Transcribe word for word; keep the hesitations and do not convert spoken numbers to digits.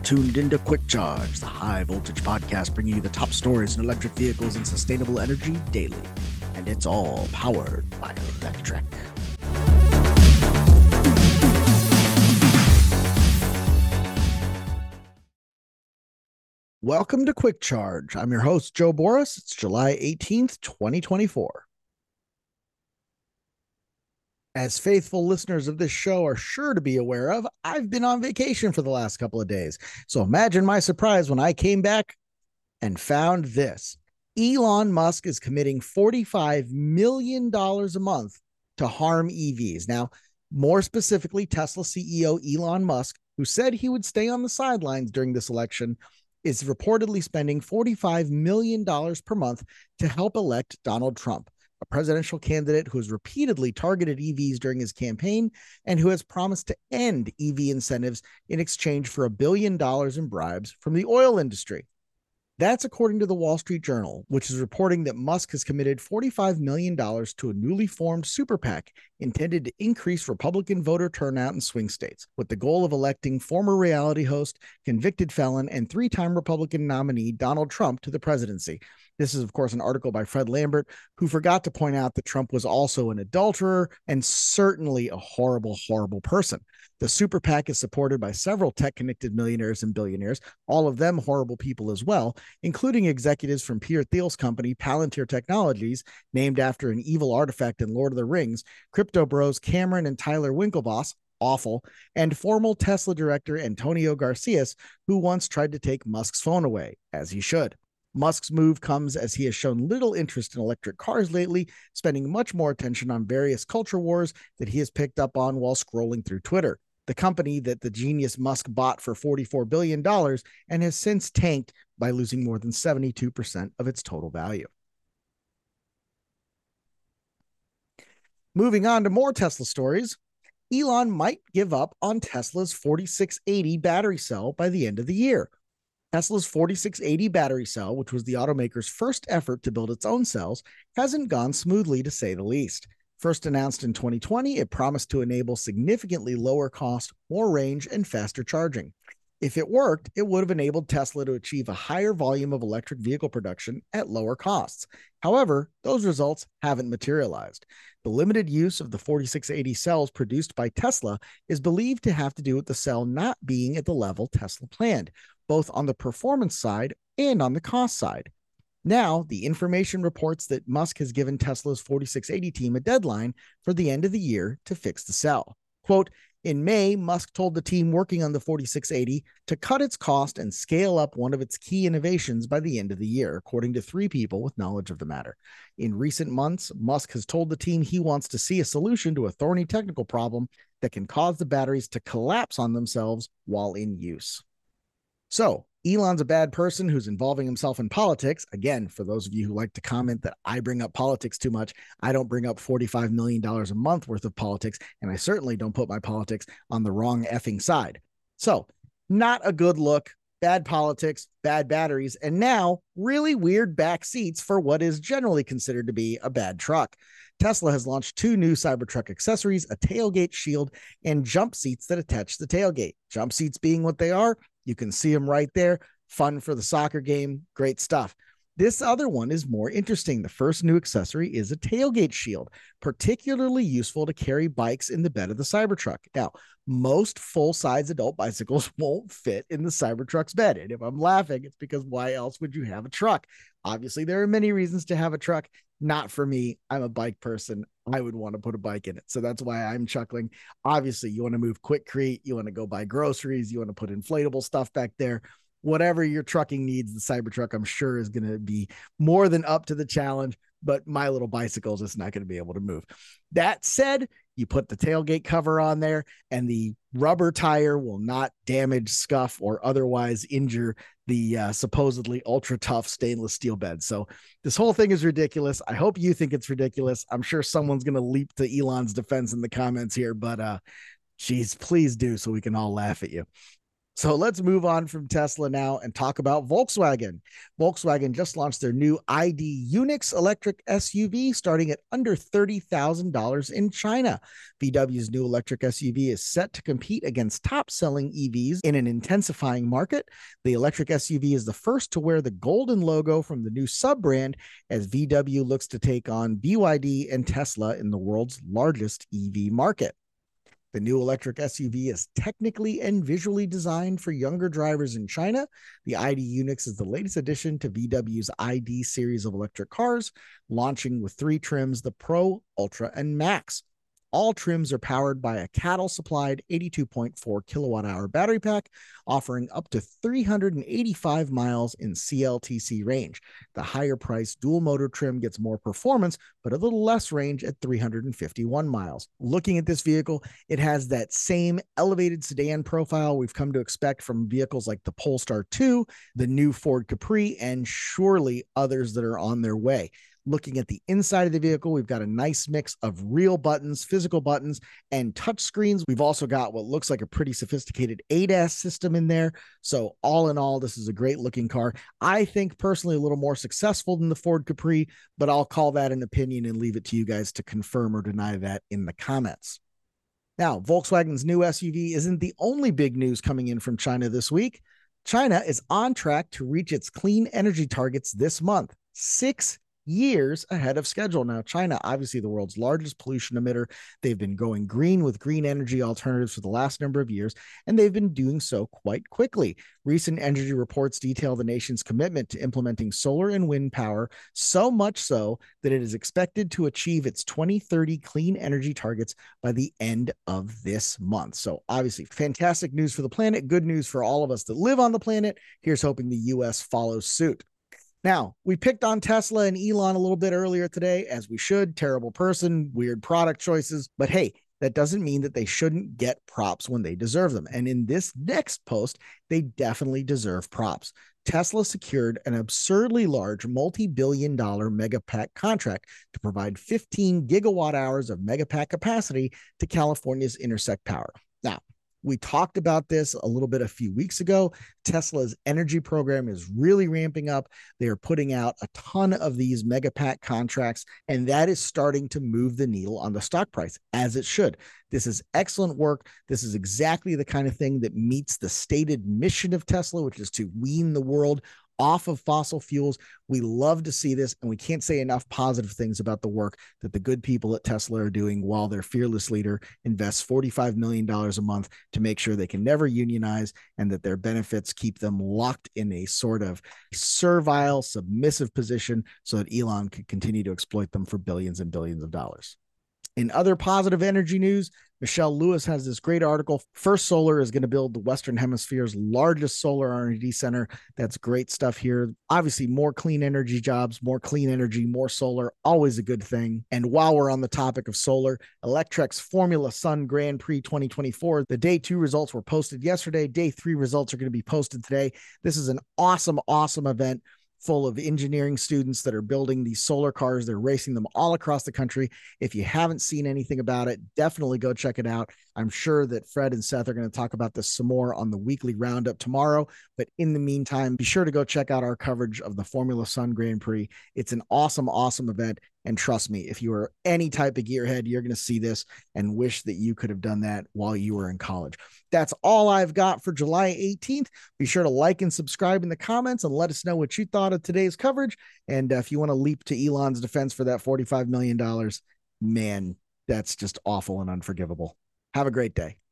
tuned into Quick Charge, the high voltage podcast bringing you the top stories in electric vehicles and sustainable energy daily. And it's all powered by electric. Welcome to Quick Charge. I'm your host, Joe Boris. It's July eighteenth, twenty twenty-four. As faithful listeners of this show are sure to be aware of, I've been on vacation for the last couple of days. So imagine my surprise when I came back and found this. Elon Musk is committing forty-five million dollars a month to harm E Vs. Now, more specifically, Tesla C E O Elon Musk, who said he would stay on the sidelines during this election, is reportedly spending forty-five million dollars per month to help elect Donald Trump, a presidential candidate who has repeatedly targeted E Vs during his campaign and who has promised to end E V incentives in exchange for a billion dollars in bribes from the oil industry. That's according to the Wall Street Journal, which is reporting that Musk has committed forty-five million dollars to a newly formed super PAC intended to increase Republican voter turnout in swing states, with the goal of electing former reality host, convicted felon, and three-time Republican nominee Donald Trump to the presidency. This is, of course, an article by Fred Lambert, who forgot to point out that Trump was also an adulterer and certainly a horrible, horrible person. The super PAC is supported by several tech-connected millionaires and billionaires, all of them horrible people as well, including executives from Peter Thiel's company, Palantir Technologies, named after an evil artifact in Lord of the Rings, crypto bros Cameron and Tyler Winklevoss, awful, and former Tesla director Antonio Garcias, who once tried to take Musk's phone away, as he should. Musk's move comes as he has shown little interest in electric cars lately, spending much more attention on various culture wars that he has picked up on while scrolling through Twitter, the company that the genius Musk bought for forty-four billion dollars and has since tanked by losing more than seventy-two percent of its total value. Moving on to more Tesla stories, Elon might give up on Tesla's forty-six eighty battery cell by the end of the year. Tesla's forty-six eighty battery cell, which was the automaker's first effort to build its own cells, hasn't gone smoothly to say the least. First announced in twenty twenty, it promised to enable significantly lower cost, more range, and faster charging. If it worked, it would have enabled Tesla to achieve a higher volume of electric vehicle production at lower costs. However, those results haven't materialized. The limited use of the forty-six eighty cells produced by Tesla is believed to have to do with the cell not being at the level Tesla planned, both on the performance side and on the cost side. Now, the information reports that Musk has given Tesla's forty-six eighty team a deadline for the end of the year to fix the cell. Quote, in May, Musk told the team working on the forty-six eighty to cut its cost and scale up one of its key innovations by the end of the year, according to three people with knowledge of the matter. In recent months, Musk has told the team he wants to see a solution to a thorny technical problem that can cause the batteries to collapse on themselves while in use. So, Elon's a bad person who's involving himself in politics. Again, for those of you who like to comment that I bring up politics too much, I don't bring up forty-five million dollars a month worth of politics, and I certainly don't put my politics on the wrong effing side. So, not a good look, bad politics, bad batteries, and now really weird back seats for what is generally considered to be a bad truck. Tesla has launched two new Cybertruck accessories, a tailgate shield, and jump seats that attach the tailgate. Jump seats being what they are, you can see them right there. Fun for the soccer game. Great stuff. This other one is more interesting. The first new accessory is a tailgate shield, particularly useful to carry bikes in the bed of the Cybertruck. Now, most full-size adult bicycles won't fit in the Cybertruck's bed. And if I'm laughing, it's because why else would you have a truck? Obviously, there are many reasons to have a truck. Not for me. I'm a bike person. I would want to put a bike in it. So that's why I'm chuckling. Obviously, you want to move quickcrete. You want to go buy groceries. You want to put inflatable stuff back there. Whatever your trucking needs, the Cybertruck, I'm sure, is going to be more than up to the challenge. But my little bicycle is just not going to be able to move. That said, you put the tailgate cover on there and the rubber tire will not damage, scuff, or otherwise injure the uh, supposedly ultra tough stainless steel bed. So this whole thing is ridiculous. I hope you think it's ridiculous. I'm sure someone's going to leap to Elon's defense in the comments here, but uh, geez, please do so we can all laugh at you. So let's move on from Tesla now and talk about Volkswagen. Volkswagen just launched their new I D Unix electric S U V starting at under thirty thousand dollars in China. V W's new electric S U V is set to compete against top-selling E Vs in an intensifying market. The electric S U V is the first to wear the golden logo from the new sub-brand as V W looks to take on B Y D and Tesla in the world's largest E V market. The new electric S U V is technically and visually designed for younger drivers in China. The I D Unix is the latest addition to V W's I D series of electric cars, launching with three trims, the Pro, Ultra, and Max. All trims are powered by a CATL-supplied eighty-two point four kilowatt hour battery pack, offering up to three hundred eighty-five miles in C L T C range. The higher-priced dual-motor trim gets more performance, but a little less range at three hundred fifty-one miles. Looking at this vehicle, it has that same elevated sedan profile we've come to expect from vehicles like the Polestar two, the new Ford Capri, and surely others that are on their way. Looking at the inside of the vehicle, we've got a nice mix of real buttons, physical buttons, and touch screens. We've also got what looks like a pretty sophisticated A D A S system in there. So all in all, this is a great looking car. I think personally a little more successful than the Ford Capri, but I'll call that an opinion and leave it to you guys to confirm or deny that in the comments. Now, Volkswagen's new S U V isn't the only big news coming in from China this week. China is on track to reach its clean energy targets this month. Six years ahead of schedule. Now, China, obviously the world's largest pollution emitter, they've been going green with green energy alternatives for the last number of years, and they've been doing so quite quickly. Recent energy reports detail the nation's commitment to implementing solar and wind power, so much so that it is expected to achieve its twenty thirty clean energy targets by the end of this month. So obviously fantastic news for the planet, good news for all of us that live on the planet. Here's hoping the U S follows suit. Now, we picked on Tesla and Elon a little bit earlier today, as we should. Terrible person, weird product choices. But hey, that doesn't mean that they shouldn't get props when they deserve them. And in this next post, they definitely deserve props. Tesla secured an absurdly large multi-billion dollar Megapack contract to provide fifteen gigawatt hours of Megapack capacity to California's Intersect Power. Now, we talked about this a little bit a few weeks ago. Tesla's energy program is really ramping up. They are putting out a ton of these Megapack contracts, and that is starting to move the needle on the stock price, as it should. This is excellent work. This is exactly the kind of thing that meets the stated mission of Tesla, which is to wean the world off of fossil fuels. We love to see this, and we can't say enough positive things about the work that the good people at Tesla are doing while their fearless leader invests forty-five million dollars a month to make sure they can never unionize and that their benefits keep them locked in a sort of servile, submissive position so that Elon can continue to exploit them for billions and billions of dollars. In other positive energy news, Michelle Lewis has this great article. First Solar is going to build the Western Hemisphere's largest solar R and D center. That's great stuff here. Obviously, more clean energy jobs, more clean energy, more solar, always a good thing. And while we're on the topic of solar, Electrek's Formula Sun Grand Prix twenty twenty-four, the day two results were posted yesterday. Day three results are going to be posted today. This is an awesome, awesome event full of engineering students that are building these solar cars. They're racing them all across the country. If you haven't seen anything about it, definitely go check it out. I'm sure that Fred and Seth are going to talk about this some more on the weekly roundup tomorrow. But in the meantime, be sure to go check out our coverage of the Formula Sun Grand Prix. It's an awesome, awesome event. And trust me, if you are any type of gearhead, you're going to see this and wish that you could have done that while you were in college. That's all I've got for July eighteenth. Be sure to like and subscribe in the comments and let us know what you thought of today's coverage. And uh, if you want to leap to Elon's defense for that forty-five million dollars, man, that's just awful and unforgivable. Have a great day.